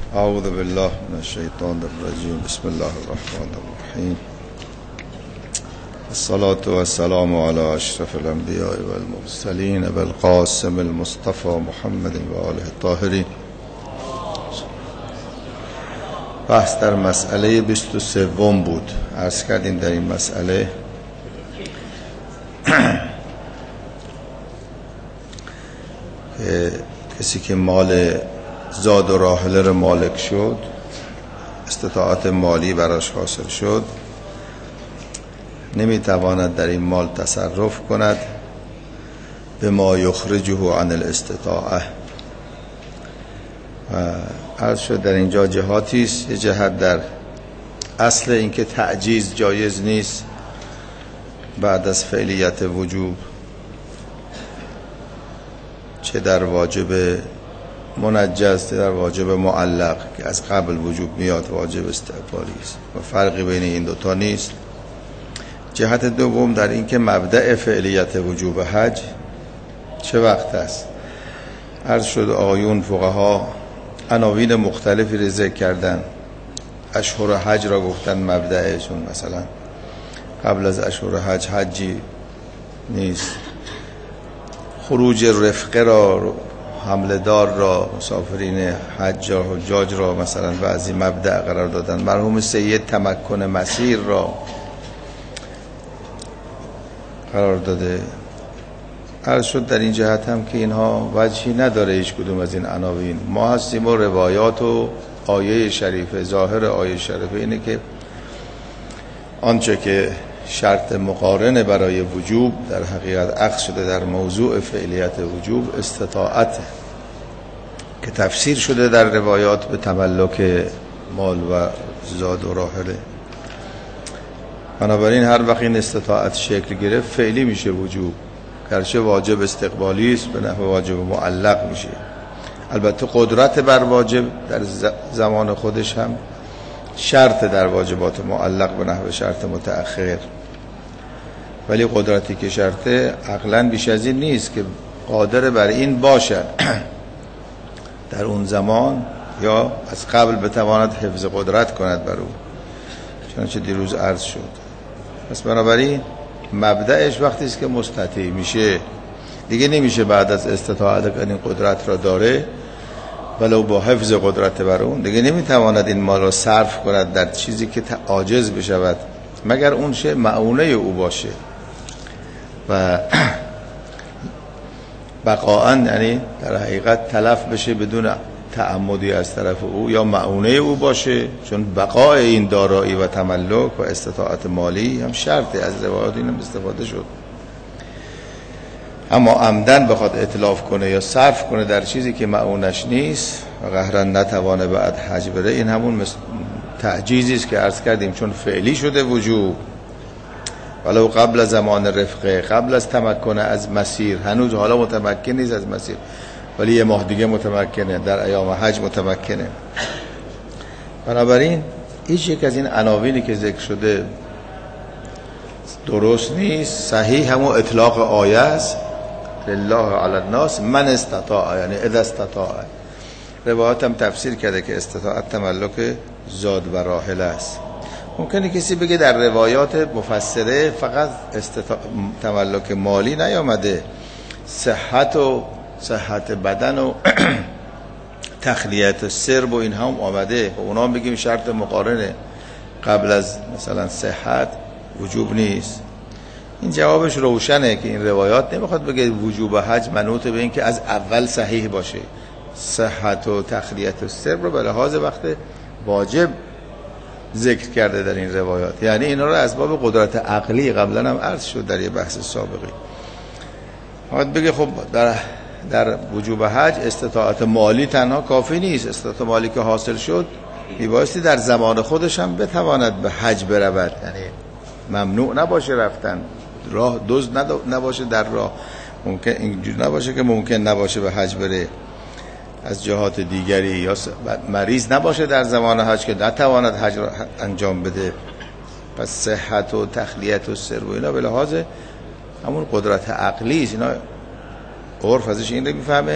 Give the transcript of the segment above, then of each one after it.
اعوذ بالله من الشیطان الرجیم. بسم الله الرحمن الرحیم. الصلاة والسلام على اشرف الانبیاء والمرسلین بالقاسم المصطفى محمد و آله الطاهرین. بحث در مسئله 23 بود. عرض کردیم در این مسئله کسی که مال زاد و راحله رو مالک شد، استطاعت مالی براش حاصل شد، نمیتواند در این مال تصرف کند به ما یخرجه عن الاستطاعه. عرض شد در اینجا جهاتی است. یه جهت در اصل اینکه تعجیز جایز نیست بعد از فعلیت وجوب، چه در واجب منجز در واجب معلق که از قبل وجوب میاد واجب استعفالی است و فرقی بین این دوتا نیست. جهت دوم در این که مبدأ فعلیت وجوب حج چه وقت است. عرض شد آیون فقها عناوین مختلفی را ذکر کردن. اشهر حج را گفتن مبدأ، چون مثلا قبل از اشهر حج حجی نیست. خروج رفقه را، حمل دار را، مسافرین حجاج را مثلا بعضی مبدأ قرار دادن. مرحوم سید تمکن مسیر را قرار داده. عرض شد در این جهت هم که اینها وجهی نداره هیچ کدوم از این عناوین. ما هستیم و روایات و آیه شریفه، ظاهر آیه شریفه اینه که آنچه که شرط مقارنه برای وجوب در حقیقت عکس شده در موضوع فعلیت وجوب استطاعت که تفسیر شده در روایات به تملک مال و زاد و راحله. بنابراین هر وقت این استطاعت شکل گرفت فعلی میشه وجوب، گرچه واجب استقبالی است به نحو واجب معلق میشه. البته قدرت بر واجب در زمان خودش هم شرط در واجبات معلق به نحو شرط متأخر، ولی قدرتی که شرطه عقلاً بیش از این نیست که قادر بر این باشد در اون زمان یا از قبل بتواند حفظ قدرت کند بر او، چنانچه دیروز عرض شد. پس بنابراین مبدأش وقتی است که مستطیع میشه، دیگه نمیشه بعد از استطاعت این قدرت را داره ولو با حفظ قدرت بر اون، دیگه نمیتواند این مال را صرف کند در چیزی که عاجز بشود مگر اون شه معونه او باشه و بقاءً یعنی در حقیقت تلف بشه بدون تعمدی از طرف او یا معونه او باشه، چون بقای این دارایی و تملک و استطاعت مالی هم شرطه. از روایات اینم استفاده شد. اما عمدن بخواد اتلاف کنه یا صرف کنه در چیزی که معونش نیست و قهرا نتوانه بعد حج بره، این همون تعجیزی است که عرض کردیم چون فعلی شده وجوب، ولو قبل از زمان رفقه، قبل از تمکن از مسیر، هنوز حالا متمکن نیست از مسیر ولی یه ماه دیگه متمکنه، در ایام حج متمکنه. بنابراین هیچ یک از این عناوینی که ذکر شده درست نیست. صحیح همون اطلاق آیه است، لله علی الناس من استطاع، یعنی اذا استطاع. روایات هم تفسیر کرده که استطاعت تملک زاد و راحله است. ممکنه کسی بگه در روایات مفسره فقط تملک مالی نیامده، صحت بدن و تخلیت سرب و این هم آمده، و اونا هم بگیم شرط مقارنه قبل از مثلا صحت وجوب نیست. این جوابش روشنه که این روایات نمیخواد بگه وجوب حج منوط به این که از اول صحیح باشه. صحت و تخلیت و سرب رو به لحاظ وقت واجب ذکر کرده در این روایات، یعنی اینا رو از باب قدرت عقلی قبلا هم عرض شد در یه بحث سابقی. باید بگه خب در وجوب حج استطاعت مالی تنها کافی نیست. استطاعت مالی که حاصل شد میبایستی در زمان خودش هم بتواند به حج برود، یعنی ممنوع نباشه رفتن، راه دزد نباشه در راه، ممکن اینجور نباشه که ممکن نباشه به حج بره از جهات دیگری، یا مریض نباشه در زمان حج که نتواند حج را انجام بده. پس صحت و تخلیت و سر و اینا به لحاظ همون قدرت عقلی است. اینا عرف ازش این رو میفهمه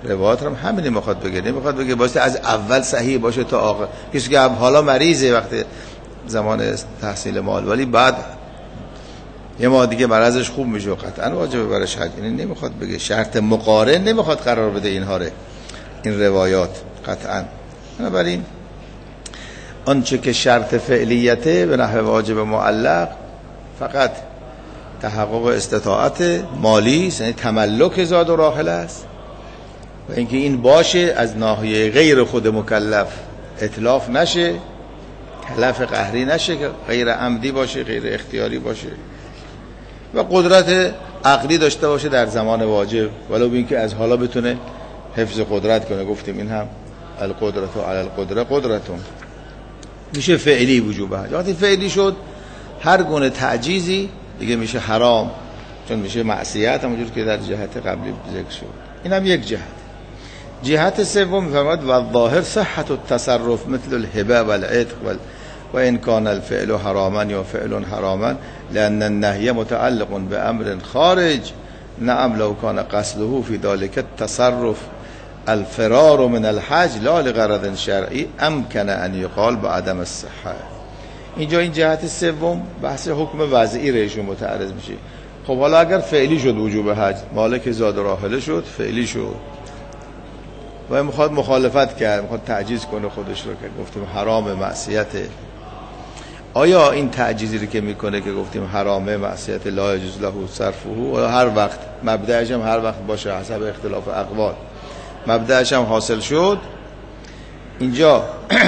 روایات هم همین میخواد بگه، نمیخواد بگه واسه از اول صحیح باشه تا آخر. کسی که حالا مریضه وقتی زمان تحصیل مال، ولی بعد یه ماه دیگه مرضش خوب میشه و قطعا واجبه برش حج. این نمیخواد بگه، شرط مقارن نمیخواد قرار بده اینها رو، این روایات قطعا. بنابراین آنچه که شرط فعلیته به نحو واجب معلق فقط تحقق استطاعت مالی است، یعنی تملک زاد و راحل است، و اینکه این باشه از ناحیه غیر خود مکلف اتلاف نشه، تلف قهری نشه، که غیر عمدی باشه، غیر اختیاری باشه، و قدرت عقلی داشته باشه در زمان واجب، ولو به اینکه از حالا بتونه حفظ قدرت کنه. گفتیم این هم القدرت و علی القدره قدرتون میشه فعلی وجوب حج. وقتی فعلی شد هر گونه تعجیزی دیگه میشه حرام، چون میشه معصیت، همونجور که در جهت قبلی ذکر شد. این هم یک جهت. جهت سوم میفرماد و ظاهر صحت التصرف مثل الهبه والعتق و ان كان الفعل حراما یا فعل حراما لان النهي متعلق بامر خارج. نعم لو كان قصده في ذلك التصرف الفرار من الحج لا لغرض شرعی امکن ان یقال بعدم الصحه. اینجا این جهت سوم بحث حکم وضعی رهشون متعرض میشه. خب حالا اگر فعلی شد وجوب حج، مالک زاد راحله شد، فعلی شد و میخواد مخالفت کرد، میخواد تعجیز کنه خودش رو، که گفتیم حرام معصیته، آیا این تعجیزی رو که میکنه که گفتیم حرامه معصیت لا یجوز له صرفه، و هر وقت مبدأش هم هر وقت باشه حسب اختلاف اقوال، مبدأش هم حاصل شد، اینجا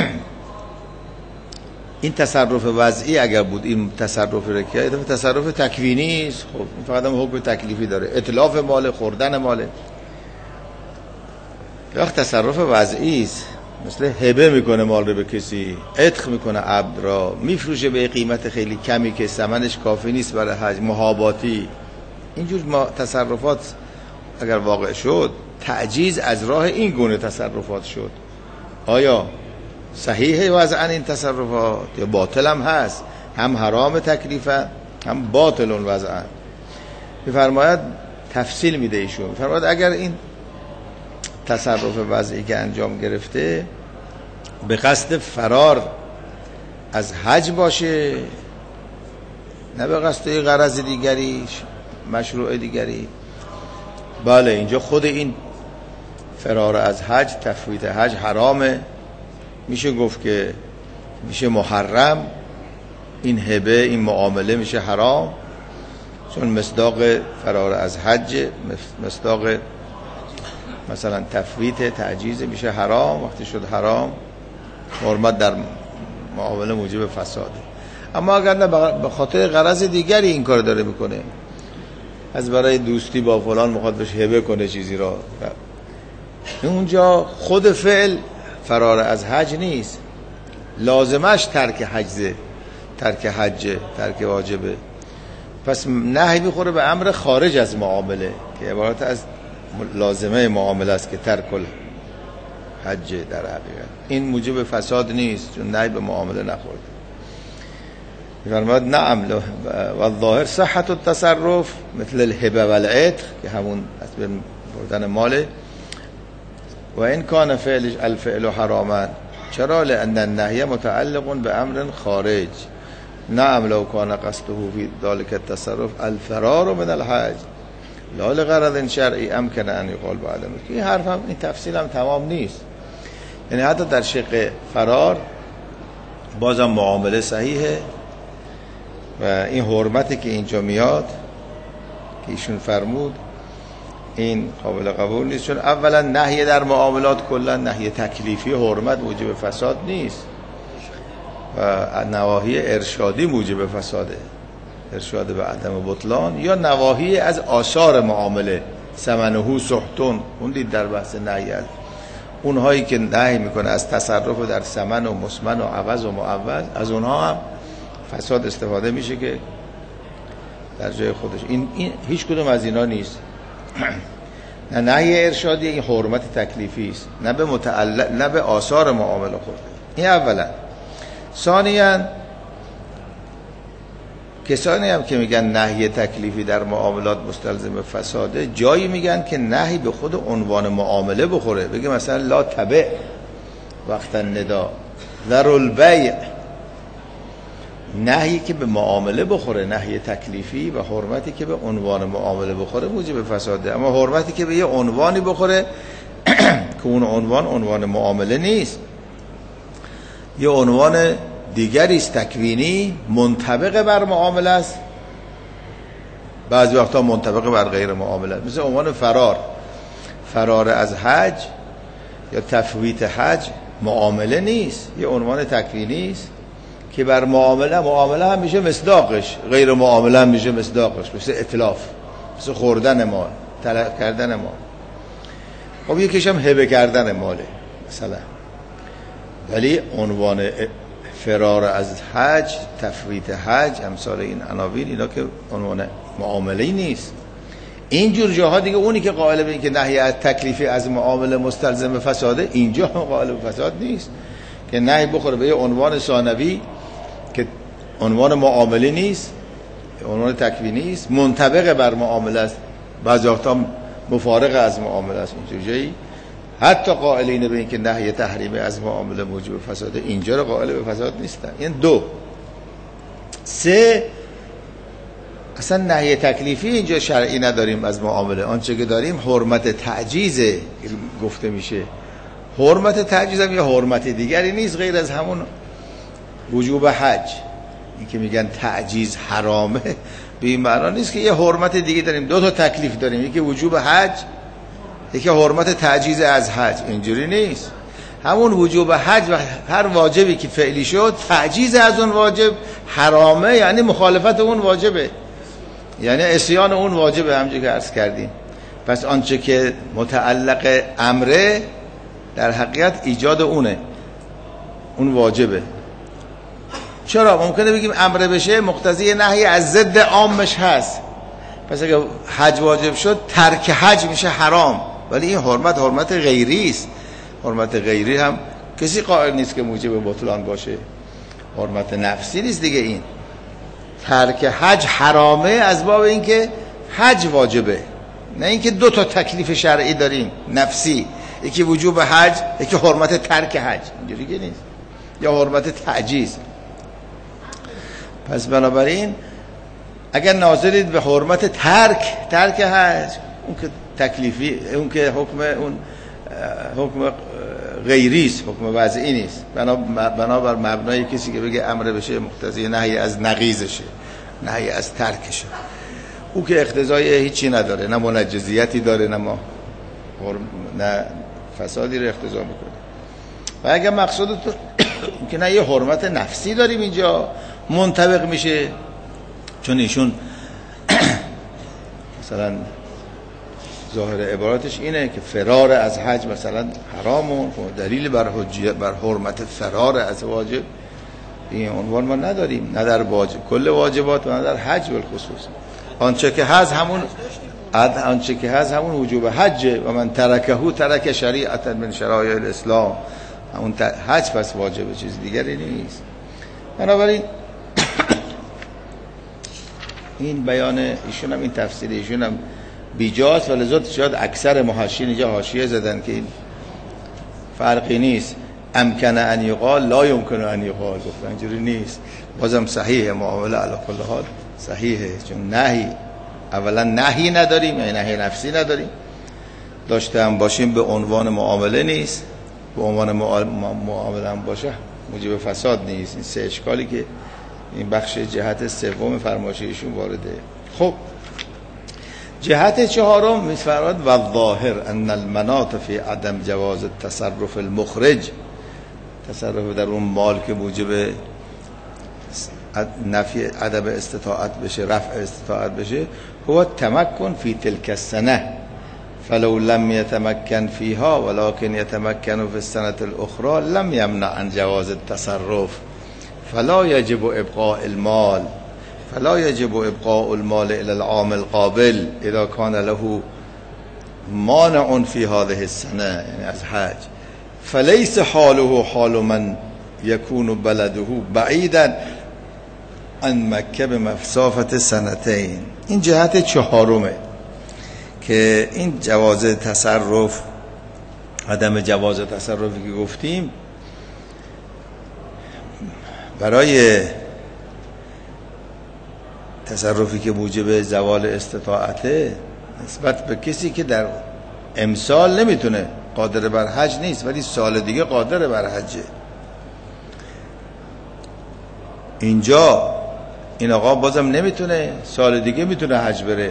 این تصرف وضعی اگر بود، این تصرف رکیه تصرف تکوینی است. خب این فقط هم حکم تکلیفی داره، اتلاف مال، خوردن ماله. وقت تصرف وضعی است، مثل هبه میکنه مال رو به کسی، عتق میکنه عبد را، میفروشه به قیمت خیلی کمی که ثمنش کافی نیست برای حج، محاباتی، اینجور تصرفات اگر واقع شد، تعجیز از راه این گونه تصرفات شد. آیا صحیحه وضعاً این تصرفات یا باطل هم هست؟ هم حرام تکلیفه هم باطل وضعاً. میفرماید تفصیل میده ایشون، میفرماید اگر این تصرف وضعی که انجام گرفته به قصد فرار از حج باشه، نه به قصد غرض دیگری، مشروع دیگری، بله اینجا خود این فرار از حج، تفویت حج حرامه، میشه گفت که میشه محرم، این هبه، این معامله میشه حرام، چون مصداق فرار از حج، مصداق مثلا تفویت تعجیز میشه حرام. وقتی شد حرام، حرمت در معامله موجب فساده. اما اگر نه به خاطر غرض دیگری این کار داره میکنه، از برای دوستی با فلان میخواد بهش هبه کنه چیزی را، اونجا خود فعل فرار از حج نیست، لازمش ترک حجه، ترک واجبه. پس نهی میخوره به امر خارج از معامله که عبارت از لازمه معامله است که ترک حج در حقیقت. این موجب فساد نیست، چون نهی به معامله نخورد. فرمود نعم و ظاهر صحت التصرف مثل الهبه والعتق که همون از بردن ماله. و این کان الفعل حراما، چرا؟ لأن النهی متعلق بامر خارج. نعم لو کان قصده فی ذلك التصرف الفرار من الحج لا لغرض شرعی امکن ان یقال بعدم. این حرف هم، این تفصیل هم تمام نیست، یعنی حتی در شق فرار بازم معامله صحیحه و این حرمتی که اینجا میاد که ایشون فرمود این قابل قبول نیست، چون اولا نهی در معاملات کلا نهی تکلیفی حرمت موجب فساد نیست و نواهی ارشادی موجب فساده، ارشاد به عدم بطلان، یا نواهی از آثار معامله، ثمنه سحتون، اون دید در بحث نهی از اونهایی که نهی میکنه از تصرف در ثمن و مسمن و عوض و معوض، از اونها هم فساد استفاده میشه که در جای خودش. این هیچ کدوم از اینا نیست. نه نهی ارشادی، این حرمت تکلیفی است، نه به متعلق، نه به آثار معامله خورده. این اولا. ثانیاً کسانی هم که میگن نهی تکلیفی در معاملات مستلزم فساده، جایی میگن که نهی به خود عنوان معامله بخوره، بگه مثلا لا تبع وقت الندا، ذر البیع، نهی که به معامله بخوره، نهی تکلیفی، و حرمتی که به عنوان معامله بخوره موجب فساده. اما حرمتی که به یه عنوانی بخوره که اون عنوان معامله نیست، یه عنوان دیگری است تکوینی، منطبق بر معامله است، بعضی وقتا منطبق بر غیر معامله است. مثل عنوان فرار از حج یا تفویت حج معامله نیست، یه عنوان تکوینی است که بر معامله هم میشه مصداقش، غیر معامله هم میشه مصداقش، مثل اتلاف، مثل خوردن مال، تلف کردن مال. خب یکیش هم هبه کردن ماله مثلا، ولی عنوان فرار از حج، تفویت حج، امثال این عناوین، اینا که عنوان معامله‌ای نیست. اینجور جاها دیگه اونی که قائل به این که نهی از تکلیفی از معامله مستلزم فساده، اینجا هم قائل به فساد نیست، که نهی بخوره به یه عنوان ثانوی که عنوان معامله نیست، عنوان تکوینی است، منطبق بر معامله است، بعضی وقتا مفارق از معامله است. اینجور جایی حتی قائلین به این که نهی تحریمی از معامله موجب فساده، اینجا رو قائل به فساد نیستن. این دو. سه، اصلا نهی تکلیفی اینجا شرعی نداریم از معامله، آنچه که داریم حرمت تعجیزه گفته میشه. حرمت تعجیز هم یه حرمت دیگری نیست غیر از همون وجوب حج. این که میگن تعجیز حرامه، به این معنا نیست که یه حرمت دیگه داریم. دو تا تکلیف داریم، یکی وجوب حج، یکی حرمت تعجیز از حج. اینجوری نیست. همون وجوب حج و هر واجبی که فعلی شد، تعجیز از اون واجب حرامه، یعنی مخالفت اون واجبه، یعنی عصیان اون واجبه، همونجوری که عرض کردیم. پس آنچه که متعلق امره در حقیقت ایجاد اونه، اون واجبه. چرا؟ ممکنه بگیم امره بشه مقتضی نهی از ضد عامش هست، پس اگه حج واجب شد ترک حج میشه حرام، ولی این حرمت غیری است. حرمت غیری هم کسی قائل نیست که موجب بطلان باشه، حرمت نفسی نیست دیگه. این ترک حج حرامه از باب اینکه حج واجبه، نه اینکه دو تا تکلیف شرعی داریم نفسی، یکی وجوب حج، یکی حرمت ترک حج. اینجوری که نیست، یا حرمت تعجیز. پس بنابراین اگر ناظرید به حرمت ترک حج، اون که تکلیفی، اون که حکم غیری است، حکم وضعی نیست، بنابر مبنای کسی که بگه امر بشه مقتضی نهی از نقیضشه، نهی از ترکشه، او که اقتضای هیچی نداره، نه منجزیتی داره، نه فسادی رو اقتضا میکنه. و اگر مقصود تو که نه یه حرمت نفسی داریم اینجا منطبق میشه، چون ایشون مثلا ظاهر عباراتش اینه که فرار از حج مثلا حرامه، دلیل بر حرمت فرار از واجب این عنوان ما نداریم، نه در کل واجبات و نه در حج بالخصوص. آنچه که هست همون وجوب حجه، و من ترکه ترک شریعتا من شرایع الاسلام، همون حج پس واجبه، چیز دیگری نیست. بنابراین این بیان ایشون هم، این تفسیر ایشون هم بیجاست، ولی لذات شاید اکثر محشین اینجا حاشیه زدن که این فرقی نیست، امکن ان یقال لا یمکن ان یقال، گفتن اینجوری نیست. بازم صحیحه، معامله علی کل حال صحیحه، چون اولا نهی نداریم، یعنی نهی نفسی نداریم، داشته هم باشیم به عنوان معامله نیست، به عنوان معامله هم باشه موجب فساد نیست. این سه اشکالی که این بخش جهت سوم فرمایش ایشون وارده. خب جهت چهارم میفرماد و الظاهر ان المناط فی عدم جواز التصرف المخرج، تصرف در اون مال که موجب نفی عدم استطاعت بشه، رفع استطاعت بشه، هو تمکن فی تلک السنه فلو لم يتمكن فيها ولكن يتمكن في السنة الأخرى لم يمنع عن جواز التصرف، فلا يجب ابقاء المال الى العام القابل اذا كان له مانع في هذه السنة، يعني از حج، فليس حاله حال من يكون بلده بعيدا ان مکه به مسافت سنتین. این جهت چهارمه که این جواز تصرف، عدم جواز تصرفی که گفتیم برای تصرفی که موجب زوال استطاعته نسبت به کسی که در امسال نمیتونه، قادر بر حج نیست ولی سال دیگه قادر بر حجه. اینجا این آقا بازم نمیتونه، سال دیگه میتونه حج بره.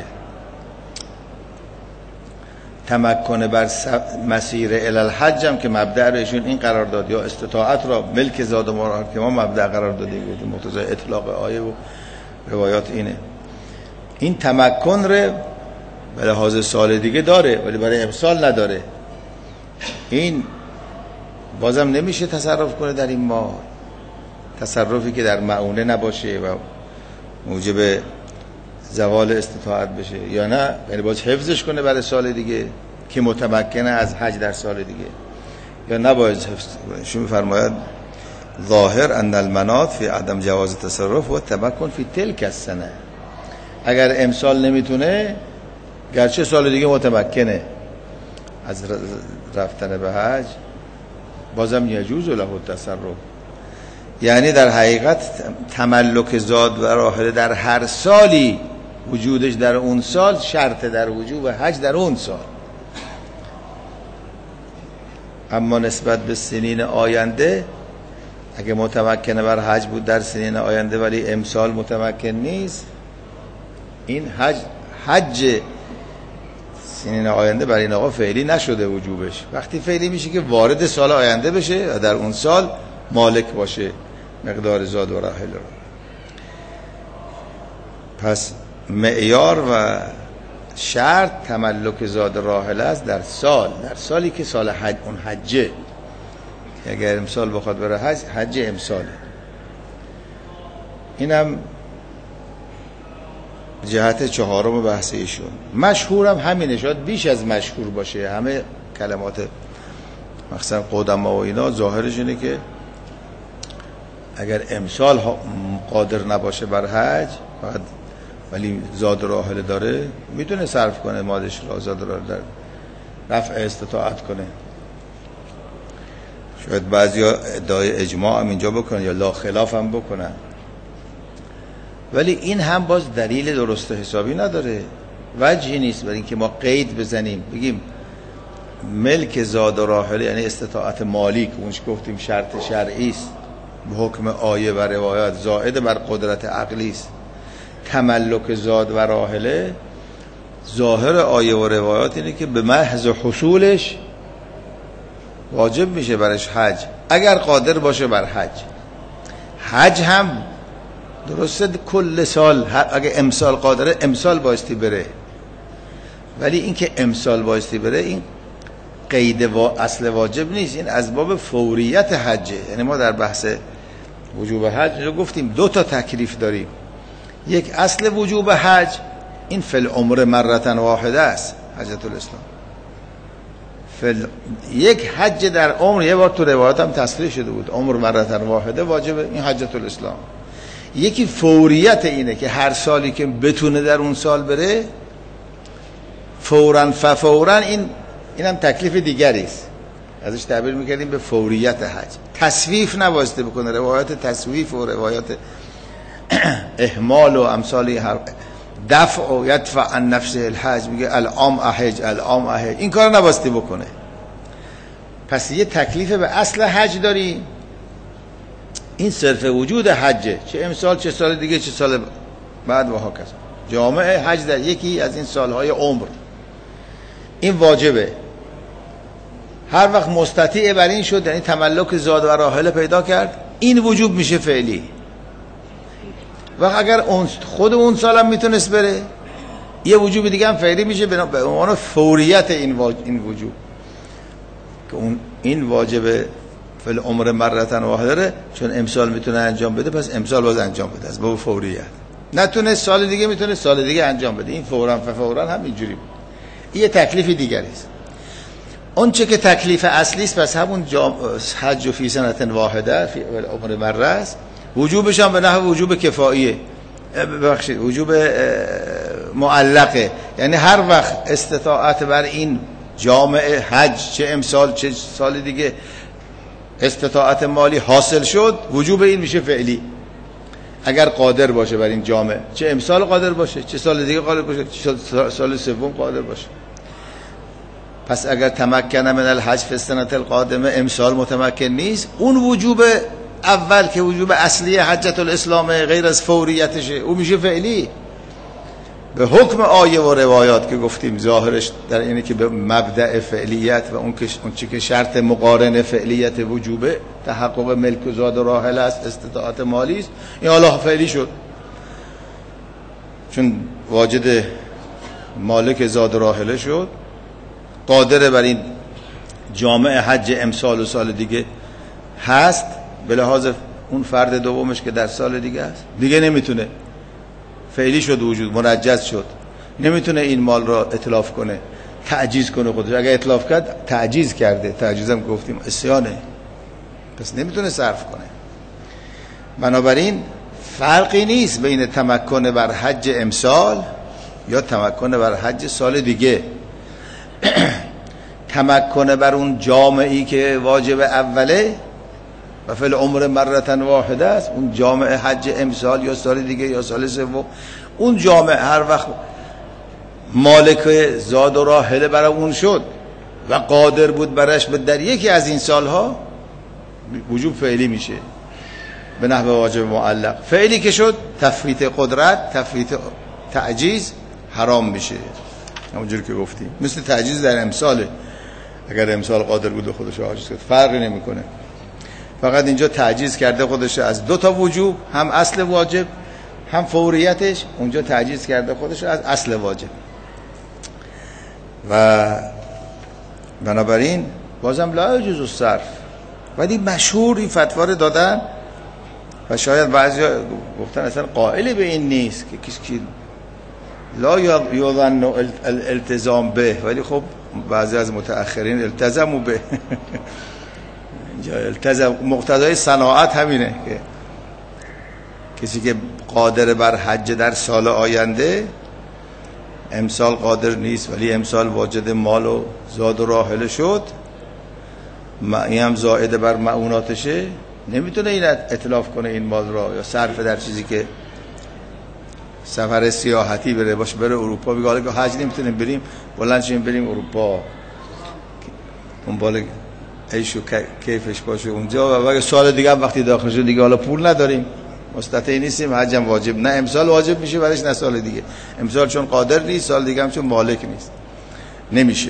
تمکن بر مسیر الالحج هم که مبدأ رو ایشون این قرار داد، یا استطاعت را ملک زاد و مراد که ما مبدأ قرار دادیم بودیم مقتضای اطلاق آیه و روایات اینه. این تمکن رو به لحاظ سال دیگه داره ولی برای امسال نداره. این بازم نمیشه تصرف کنه در این ماه، تصرفی که در معونه نباشه و موجب زوال استطاعت بشه، یا نه یعنی باز حفظش کنه برای سال دیگه که متمکنه از حج در سال دیگه، یا نباید حفظ کنه. شو میفرماید ظاهر ان المناط فی عدم جواز تصرف و تمکن فی تلک السنه. اگر امسال نمیتونه گرچه سال دیگه متمکنه از رفتن به حج، بازم یجوز له التصرف. یعنی در حقیقت تملک زاد و راحله در هر سالی وجودش در اون سال شرط در وجوب حج در اون سال. اما نسبت به سنین آینده اگه متمکنه بر حج بود در سنین آینده ولی امسال متمکن نیست، این حج سنین آینده برای این آقا فعلی نشده وجوبش. وقتی فعلی میشه که وارد سال آینده بشه و در اون سال مالک باشه مقدار زاد و راحل رو. پس معیار و شرط تملک زاد راحل است در سالی که سال حج اون حجه. اگر امسال بخواد بره حج امساله. اینم جهت چهارم بحث ایشون. مشهورم همینه، شاید بیش از مشهور باشه. همه کلمات مثلا قدما و اینا ظاهرش اینه که اگر امسال قادر نباشه بر حج فقط ولی زاد راحله داره، میتونه صرف کنه مالش را زاد راحله در رفع استطاعت کنه. شاید بعضیا ادعای اجماع هم اینجا بکنن یا لا خلاف هم بکنن، ولی این هم باز دلیل درست حسابی نداره، وجهی نیست برای اینکه ما قید بزنیم بگیم ملک زاد و راحله یعنی استطاعت مالی که اونش گفتیم شرط شرعی است به حکم آیه و روایات، زائد بر قدرت عقلی است. تملک زاد و راحله ظاهر آیه و روایات اینه که به محض حصولش واجب میشه برش حج اگر قادر باشه بر حج. حج هم درسته کل سال اگه امسال قادره امسال بایستی بره، ولی اینکه امسال بایستی بره این قید اصل واجب نیست، این از باب فوریت حجه. یعنی ما در بحث وجوب حج رو گفتیم دو تا تکلیف داریم. یک اصل وجوب حج این فی العمر مرتن واحده است، حجت الاسلام. یک حج در عمر، یه بار تو روایات هم تصریح شده بود عمر مرتن واحده واجب، این حجت الاسلام. یکی فوریت اینه که هر سالی که بتونه در اون سال بره فوراً ففوراً، اینم تکلیف دیگری است، ازش تعبیر میکردیم به فوریت حج. تسویف نواسطه بکنه، روایات تسویف و روایات اهمال و امثال دفع و یدفع عن نفسه الحج، میگه العام احج العام احج، این کار نواسطه بکنه. پس یه تکلیف به اصل حج داری، این صرف وجود حجه، چه امسال چه سال دیگه چه سال بعد و هاکذا. جامعه حج در یکی از این سالهای عمر این واجبه. هر وقت مستطیع بر این شد یعنی تملک زاد و راحله پیدا کرد، این وجوب میشه فعلی. و اگر خود اون سال هم میتونست بره یه وجوب دیگه هم فعلی میشه به عنوان فوریت این وجوب که این واجب فی العمر مرتن واحده، چون امسال میتونه انجام بده پس امسال باز انجام بده از باب فوریت. نتونه سال دیگه میتونه سال دیگه انجام بده، این فوراً فوراً هم اینجوری بود. این یه تکلیف دیگری است. اون چه که تکلیف اصلی است پس همون حج فی سنة واحده فی العمر مره است. وجوبش هم به نحو وجوب کفاییه، ببخشید وجوب معلقه، یعنی هر وقت استطاعت بر این جامعه حج چه امسال چه سال دیگه استطاعت مالی حاصل شد، وجوب این میشه فعلی. اگر قادر باشه بر این جامعه، چه امسال قادر باشه چه سال دیگه قادر باشه چه سال سوم قادر باشه. پس اگر تمکن من الحج فی السنة القادمه، امسال متمکن نیست، اون وجوب اول که وجوب اصلی حجت الاسلام غیر از فوریتشه، اون میشه فعلی. به حکم آیه و روایات که گفتیم ظاهرش در اینه که به مبدأ فعلیت و اون چی که شرط مقارن فعلیت وجوبه تحقق ملک و زاد و راحله است، استطاعت مالی است، این حالا فعلی شد چون واجد مالک زاد و راحله شد، قادر بر این جامعه حج امسال و سال دیگه هست، به لحاظ اون فرد دومش که در سال دیگه است دیگه نمیتونه، فعلی شد، وجود منجز شد، نمیتونه این مال را اتلاف کنه، تعجیز کنه خودش. اگر اتلاف کرد تعجیز کرده، تعجیز هم گفتیم عصیانه، پس نمیتونه صرف کنه. بنابراین فرقی نیست بین تمکن بر حج امسال یا تمکن بر حج سال دیگه. تمکن بر اون جامعی که واجب اوله و فی العمر مرة واحده است، اون جامعه حج امسال یا سال دیگه یا سال سوم، اون جامعه هر وقت مالک زاد و راحله برای اون شد و قادر بود برش در یکی از این سالها، وجوب فعلی میشه به نحو واجب معلق. فعلی که شد تفویت قدرت، تفویت تعجیز حرام میشه، همونجوری که گفتیم. مثل تعجیز در امساله، اگر امسال قادر بود خودش عاجز کرد فرقی نمیکنه، فقط اینجا تعجیز کرده خودش از دو تا وجوب، هم اصل واجب هم فوریتش، اونجا تعجیز کرده خودش از اصل واجب. و بنابراین بازم لا یجوز الصرف، ولی مشهور این فتوا رو دادن و شاید بعضیا گفتن اصلا قائل به این نیست که کسی لا یظن الالتزام به، ولی خب بعضی از متأخرین التزموا به. التزام مقتضای صناعت همینه که کسی که قادر بر حج در سال آینده، امسال قادر نیست ولی امسال واجد مال و زاد و راحله شد، این هم زائد بر معوناتشه، نمیتونه این اتلاف کنه این مال را یا صرف در چیزی که سفر سیاحتی بره باشه، بره اروپا، بگه حالا که حج نمیتونیم بریم بلند شیم بریم اروپا، اون بالا عیش و کیفش باشه اونجا، و اگه سال دیگه هم وقتی داخل شد دیگه حالا پول نداریم مستطیع نیستیم، حج هم واجب نه امسال واجب میشه برایش نه سال دیگه، امسال چون قادر نیست سال دیگه هم چون مالک نیست نمیشه.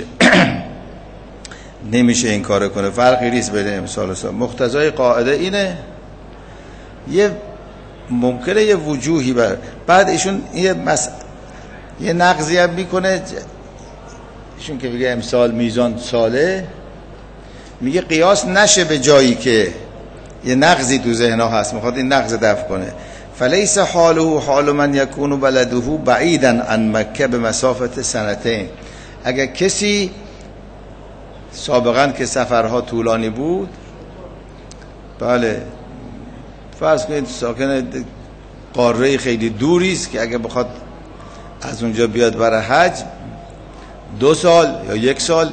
نمیشه این کار کنه، فرقی نیست بین امسال و سال. مقتضای قاعده اینه، یه ممکنه یه وجوهی بعد ایشون یه نقضی هم میکنه، ایشون که بگه امسال میزان ساله، میگه قیاس نشه به جایی که یه نقضی تو ذهنها هست، میخواد این نقض دفع کنه. فلیس حاله حال من یکون بلده بعیدا عن مکه به مسافت سنتین. اگر کسی سابقا که سفرها طولانی بود، بله فرض کنید ساکن قاره خیلی دوری است که اگه بخواد از اونجا بیاد برای حج 2 سال یا 1 سال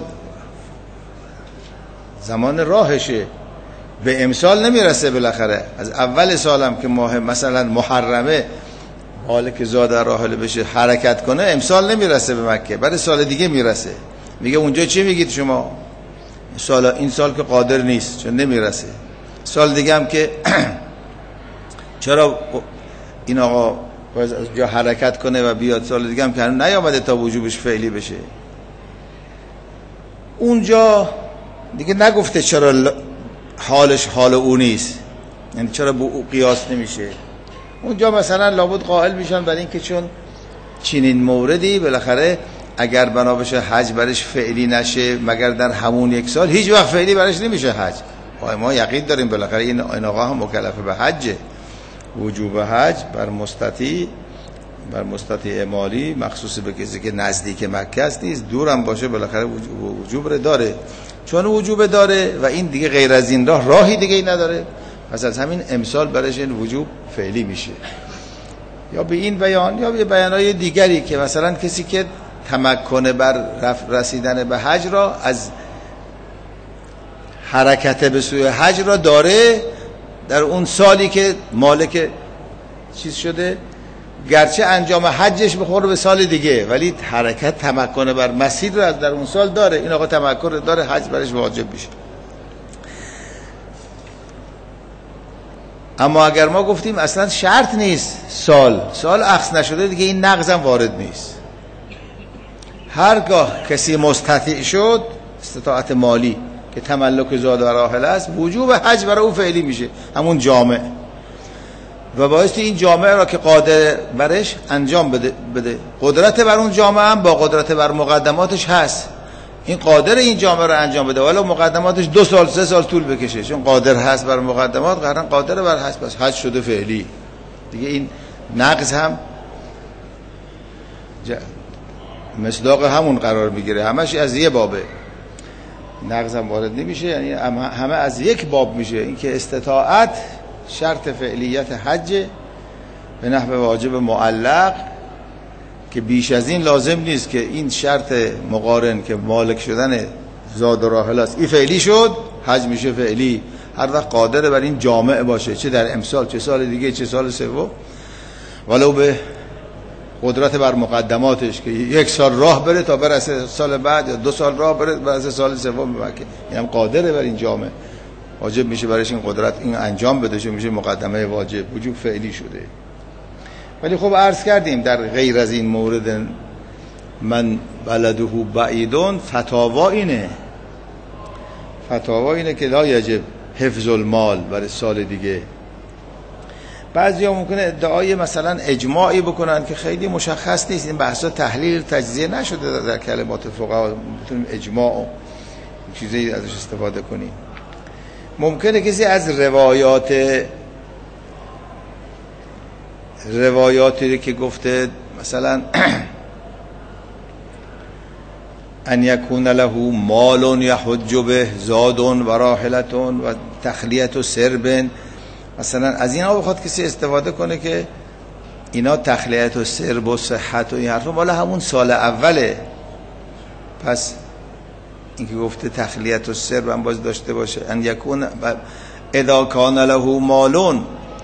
زمان راهشه، به امسال نمیرسه، بالاخره از اول سالم که ماه مثلا محرمه مالک زاد راحله بشه حرکت کنه، امسال نمیرسه به مکه، برای سال دیگه میرسه. میگه اونجا چی میگید شما؟ این سال که قادر نیست چون نمیرسه، سال دیگه هم که چرا این آقا باید از جا حرکت کنه و بیاد، سال دیگه هم که نیامده تا وجوبش فعلی بشه. اونجا دیگه نگفته چرا حالش حال او نیست، یعنی چرا به او قیاس نمیشه. اونجا مثلا لابد قائل میشن برای این که چون چنین موردی بالاخره اگر بنا بشه حج برش فعلی نشه مگر در همون 1 سال، هیچ وقت فعلی برش نمیشه حج. ما یقین داریم بالاخره این آقا هم مکلف به حجه، وجوب حج بر مستطیع مالی مخصوص به کسی که نزدیک مکه است نیست، دورم باشه بالاخره وجوب رو داره. چون وجوب داره و این دیگه غیر از این راهی دیگه ای نداره، پس از همین امسال برش این وجوب فعلی میشه. یا به این بیان یا به بیانهای دیگری که مثلا کسی که تمکن بر رسیدن به حج را از حرکت به سوی حج را داره در اون سالی که مالک چیز شده، گرچه انجام حجش بخوره به سال دیگه ولی حرکت تمکن بر مسیر را در اون سال داره، این آقا تمکن داره، حج برش واجب میشه. اما اگر ما گفتیم اصلا شرط نیست سال اخذ نشده دیگه، این نقض هم وارد نیست. هرگاه کسی مستطیع شد، استطاعت مالی که تملک زاد و راحله است، وجوب حج برای او فعلی میشه، همون جامع، و باعث این جامعه را که قادر برش انجام بده. قدرت بر اون جامعه هم با قدرت بر مقدماتش هست، این قادر این جامعه را انجام بده ولی مقدماتش 2 سال 3 سال طول بکشه، چون قادر هست بر مقدمات، قرار قادر بر هست، بس حج شده فعلی دیگه. این نقض هم مصداق همون قرار میگیره، همش از یه بابه، نقض هم وارد نمیشه، یعنی همه از یک باب میشه. اینکه استطاعت شرط فعلیت حج به نحو واجب معلق که بیش از این لازم نیست که این شرط مقارن که مالک شدن زاد و راحله است، این فعلی شد، حج میشه فعلی. هر وقت قادر بر این جامع باشه، چه در امسال چه سال دیگه چه سال سوم، ولو به قدرت بر مقدماتش که 1 سال راه بره تا برسه سال بعد، یا 2 سال راه بره برسه سال سوم به مکه، اینم قادره بر این جامع، واجب میشه برایش این قدرت این انجام بده، چون میشه مقدمه واجب، وجوب فعلی شده. ولی خب عرض کردیم در غیر از این مورد من بلده بعیدون فتاوا اینه که لا یجب حفظ المال برای سال دیگه. بعضی ها ممکنه ادعای مثلا اجماعی بکنن که خیلی مشخص نیست، این بحثا تحلیل تجزیه نشده در کلمات فقها، میتونیم اجماع و چیزی ازش استفاده کنیم. ممکنه کسی از روایاتی که گفته مثلا ان یکون له مال یحج به زاد و راحلة و تخلیة سرب، مثلا از اینا بخواد کسی استفاده کنه که اینا تخلیة و سرب و صحت و این حرفا مال همون سال اوله، پس اینکه گفته تخلیة و سرب هم باز داشته باشه. ان یکون اذا کان له مال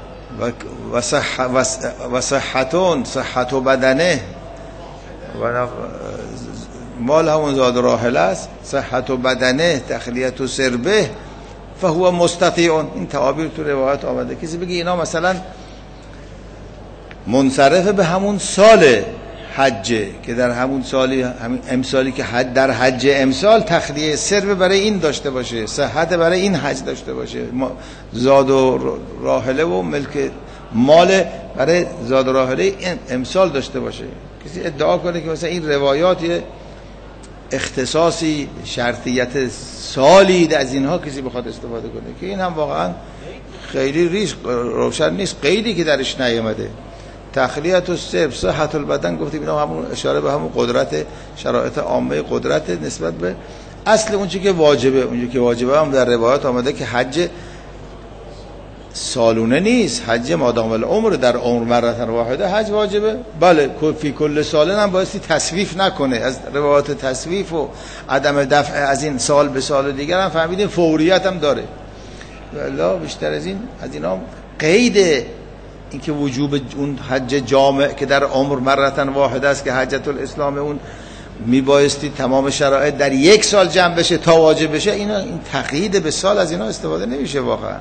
و صحت بدنه، و مال همون زاد و راحله است، صحت بدنه تخلیة سربه فهو مستطیع. این تعابیر تو روایت آمده. کسی بگی اینا مثلا منصرف به همون سال حجه که در همون سالی، همین امسالی که حج در حج امسال تخلیه سرب برای این داشته باشه، صحت برای این حج داشته باشه، زاد و راحله و ملک مال برای زاد و راحله امسال داشته باشه. کسی ادعا کنه که مثلا این روایات اختصاصی شرطیت سالی از اینها کسی بخواد استفاده کنه، که این هم واقعا خیلی ریش روشن نیست، قیدی که درش نیامده. تخلیت و سرب صحت البدن گفتیم اینا همون اشاره به همون قدرت، شرایط عامه قدرت نسبت به اصل اون چیزی که واجبه. اونجا که واجبه هم در روایات آمده که حج سالونه نیست، حج مادام العمر، در عمر مرة واحده حج واجبه. بله فی کل سالن هم بایستی تصویف نکنه. از روایات تصویف و عدم دفع از این سال به سال دیگر هم فهمیدیم فوریت هم داره. والله بیشتر از اینا قید این که وجوب اون حج جامع که در عمر مرة واحده است که حجت الاسلام اون میبایستی تمام شرایط در 1 سال جمع بشه تا واجب بشه، این تقیید به سال از اینا استفاده نمیشه واقعا.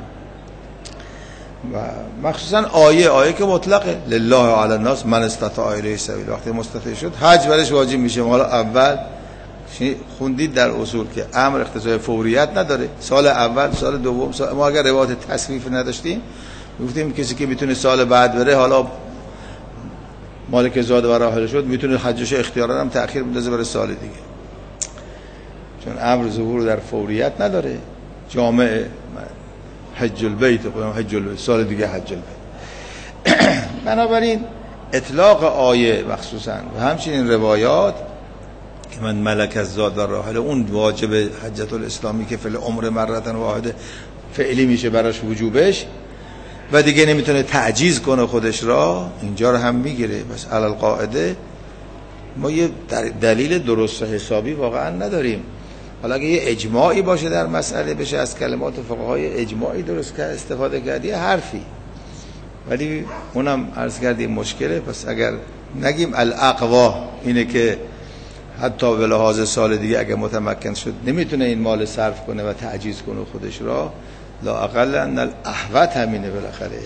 و مخصوصا آیه که مطلقه لله علی الناس من استطاع الیه سبیل، وقتی مستطیع شد حج برش واجب میشه. حالا اول خوندید در اصول که امر اقتضای فوریت نداره، سال اول سال دوم ما اگر روایت تصویف نداشتیم گفتیم کسی که میتونه سال بعد بره، حالا مالک زاد و راحله شد، میتونه حجش اختیارا هم تأخیر بندازه برای سال دیگه، چون امر ظهور در فوریت نداره. جامع حج البیت حج البیت، سال دیگه حج البیت. بنابراین اطلاق آیه مخصوصا و همچنین روایات که من ملک از زاد و راحله، اون واجب حجت الاسلامی که فی العمر مرة واحده فعلی میشه براش وجوبش و دیگه نمیتونه تعجیز کنه خودش را، اینجا رو هم میگیره. بس علل قاعده ما یه دلیل درست حسابی واقعا نداریم. حالا اگه یه اجماعی باشه در مسئله بشه از کلمات فقهای اجماعی درست که استفاده کردی حرفی، ولی اونم عرض کردیم مشکله. پس اگر نگیم الاقوا اینه که حتی به لحاظ سال دیگه اگه متمکن شد نمیتونه این مال صرف کنه و تعجیز کنه خودش را، لا اقل ان الاحوط همینه بالاخره.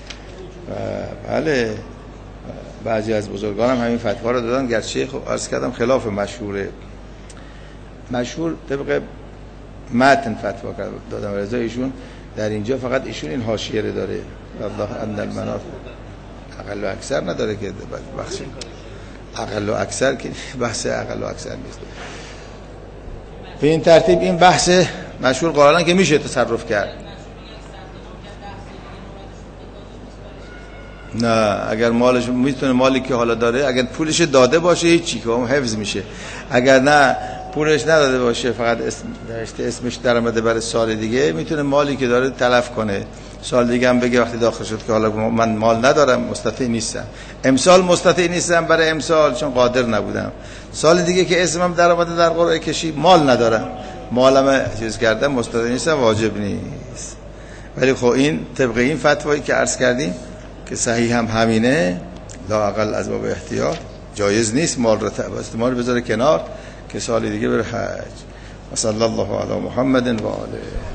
بله بعضی از بزرگان هم همین فتوا رو دادن، گرچه خب عرض کردم خلاف مشهوره. مشهور طبق متن فتوا دادم رضا ایشون در اینجا، فقط ایشون این حاشیه رو داره والله ان المنافع اقل و اکثر نداره که بخش اقل و اکثر که بحث اقل و اکثر نیست. به این ترتیب این بحث مشهور قرارن که میشه تصرف کرد. نه اگر مالش میتونه مالی که حالا داره اگر پولش داده باشه هیچی که اون حفظ میشه، اگر نه پولش نداده باشه فقط اسمش در اومده برای سال دیگه میتونه مالی که داره تلف کنه، سال دیگه هم بگه وقتی داخل شد که حالا من مال ندارم مستطیع نیستم، امسال مستطیع نیستم برای امسال چون قادر نبودم، سال دیگه که اسمم در اومده در قرعه کشی مال ندارم، مالم چیز کردم مستطیع نیستم واجب نیست. ولی خب این طبق این فتوایی که عرض کردیم که صحیح هم همینه، لااقل از باب احتیاط جایز نیست مال رو استعمال بذاره کنار که سال دیگه بره حج. و صلی الله علی محمد و آله.